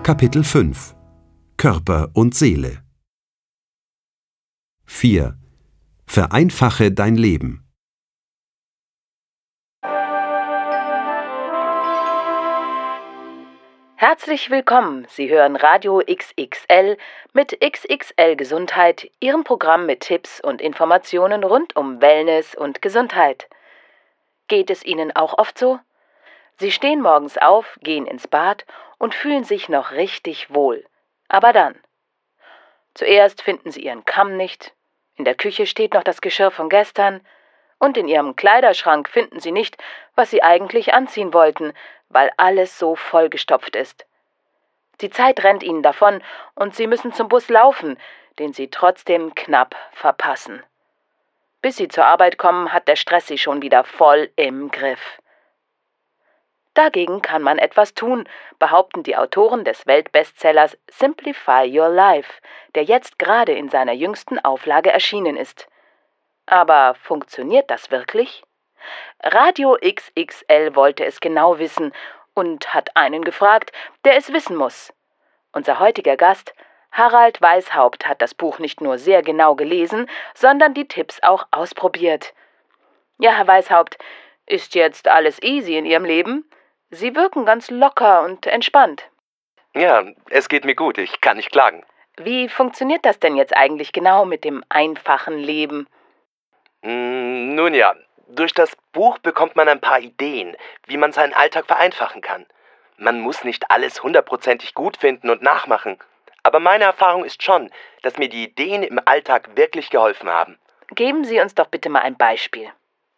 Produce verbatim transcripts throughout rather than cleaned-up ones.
Kapitel fünf Körper und Seele. vier. Vereinfache dein Leben. Herzlich willkommen. Sie hören Radio X X L mit X X L Gesundheit, Ihrem Programm mit Tipps und Informationen rund um Wellness und Gesundheit. Geht es Ihnen auch oft so? Sie stehen morgens auf, gehen ins Bad und fühlen sich noch richtig wohl. Aber dann. Zuerst finden Sie Ihren Kamm nicht, in der Küche steht noch das Geschirr von gestern und in Ihrem Kleiderschrank finden Sie nicht, was Sie eigentlich anziehen wollten, weil alles so vollgestopft ist. Die Zeit rennt Ihnen davon und Sie müssen zum Bus laufen, den Sie trotzdem knapp verpassen. Bis Sie zur Arbeit kommen, hat der Stress Sie schon wieder voll im Griff. Dagegen kann man etwas tun, behaupten die Autoren des Weltbestsellers Simplify Your Life, der jetzt gerade in seiner jüngsten Auflage erschienen ist. Aber funktioniert das wirklich? Radio X X L wollte es genau wissen und hat einen gefragt, der es wissen muss. Unser heutiger Gast, Harald Weishaupt, hat das Buch nicht nur sehr genau gelesen, sondern die Tipps auch ausprobiert. Ja, Herr Weishaupt, ist jetzt alles easy in Ihrem Leben? Sie wirken ganz locker und entspannt. Ja, es geht mir gut, ich kann nicht klagen. Wie funktioniert das denn jetzt eigentlich genau mit dem einfachen Leben? Mm, nun ja, durch das Buch bekommt man ein paar Ideen, wie man seinen Alltag vereinfachen kann. Man muss nicht alles hundertprozentig gut finden und nachmachen. Aber meine Erfahrung ist schon, dass mir die Ideen im Alltag wirklich geholfen haben. Geben Sie uns doch bitte mal ein Beispiel.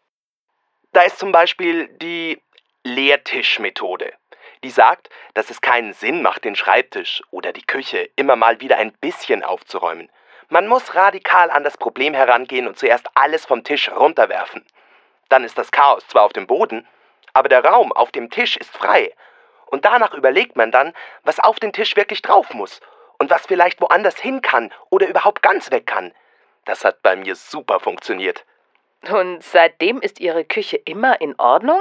Da ist zum Beispiel die Leertischmethode. Die sagt, dass es keinen Sinn macht, den Schreibtisch oder die Küche immer mal wieder ein bisschen aufzuräumen. Man muss radikal an das Problem herangehen und zuerst alles vom Tisch runterwerfen. Dann ist das Chaos zwar auf dem Boden, aber der Raum auf dem Tisch ist frei. Und danach überlegt man dann, was auf den Tisch wirklich drauf muss und was vielleicht woanders hin kann oder überhaupt ganz weg kann. Das hat bei mir super funktioniert. Und seitdem ist Ihre Küche immer in Ordnung?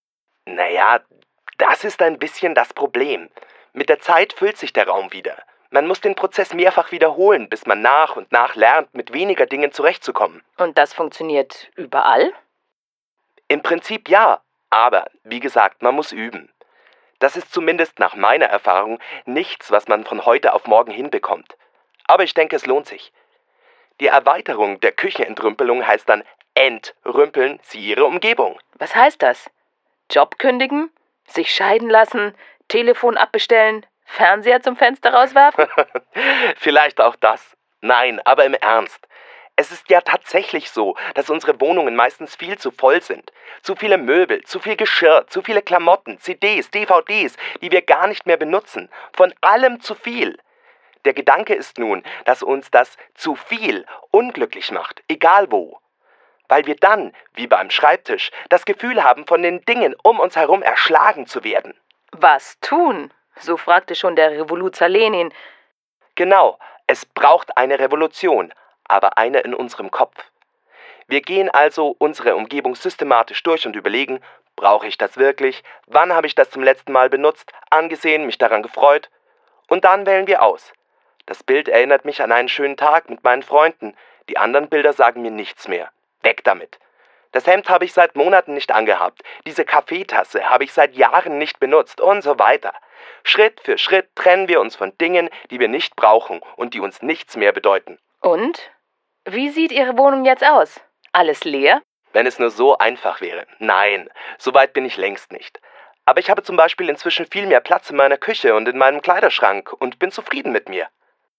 Naja, das ist ein bisschen das Problem. Mit der Zeit füllt sich der Raum wieder. Man muss den Prozess mehrfach wiederholen, bis man nach und nach lernt, mit weniger Dingen zurechtzukommen. Und das funktioniert überall? Im Prinzip ja, aber wie gesagt, man muss üben. Das ist zumindest nach meiner Erfahrung nichts, was man von heute auf morgen hinbekommt. Aber ich denke, es lohnt sich. Die Erweiterung der Küchenentrümpelung heißt dann: Entrümpeln Sie Ihre Umgebung. Was heißt das? Job kündigen? Sich scheiden lassen? Telefon abbestellen? Fernseher zum Fenster rauswerfen? Vielleicht auch das. Nein, aber im Ernst. Es ist ja tatsächlich so, dass unsere Wohnungen meistens viel zu voll sind. Zu viele Möbel, zu viel Geschirr, zu viele Klamotten, C Ds, D V Ds, die wir gar nicht mehr benutzen. Von allem zu viel. Der Gedanke ist nun, dass uns das zu viel unglücklich macht, egal wo. Weil wir dann, wie beim Schreibtisch, das Gefühl haben, von den Dingen um uns herum erschlagen zu werden. Was tun? So fragte schon der Revoluzer Lenin. Genau, es braucht eine Revolution, aber eine in unserem Kopf. Wir gehen also unsere Umgebung systematisch durch und überlegen, brauche ich das wirklich? Wann habe ich das zum letzten Mal benutzt, angesehen, mich daran gefreut? Und dann wählen wir aus. Das Bild erinnert mich an einen schönen Tag mit meinen Freunden. Die anderen Bilder sagen mir nichts mehr. Weg damit. Das Hemd habe ich seit Monaten nicht angehabt. Diese Kaffeetasse habe ich seit Jahren nicht benutzt und so weiter. Schritt für Schritt trennen wir uns von Dingen, die wir nicht brauchen und die uns nichts mehr bedeuten. Und? Wie sieht Ihre Wohnung jetzt aus? Alles leer? Wenn es nur so einfach wäre. Nein, so weit bin ich längst nicht. Aber ich habe zum Beispiel inzwischen viel mehr Platz in meiner Küche und in meinem Kleiderschrank und bin zufrieden mit mir.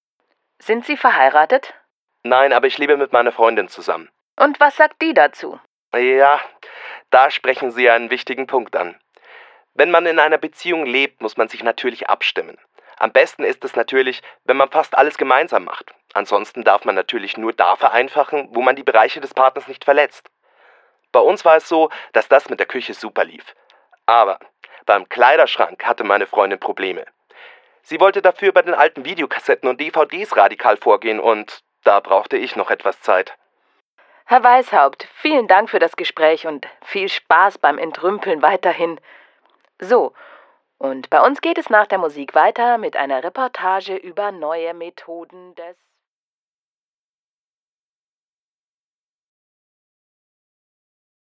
Sind Sie verheiratet? Nein, aber ich lebe mit meiner Freundin zusammen. Und was sagt die dazu? Ja, da sprechen Sie einen wichtigen Punkt an. Wenn man in einer Beziehung lebt, muss man sich natürlich abstimmen. Am besten ist es natürlich, wenn man fast alles gemeinsam macht. Ansonsten darf man natürlich nur da vereinfachen, wo man die Bereiche des Partners nicht verletzt. Bei uns war es so, dass das mit der Küche super lief. Aber beim Kleiderschrank hatte meine Freundin Probleme. Sie wollte dafür bei den alten Videokassetten und D V Ds radikal vorgehen und da brauchte ich noch etwas Zeit. Herr Weishaupt, vielen Dank für das Gespräch und viel Spaß beim Entrümpeln weiterhin. So, Und bei uns geht es nach der Musik weiter mit einer Reportage über neue Methoden des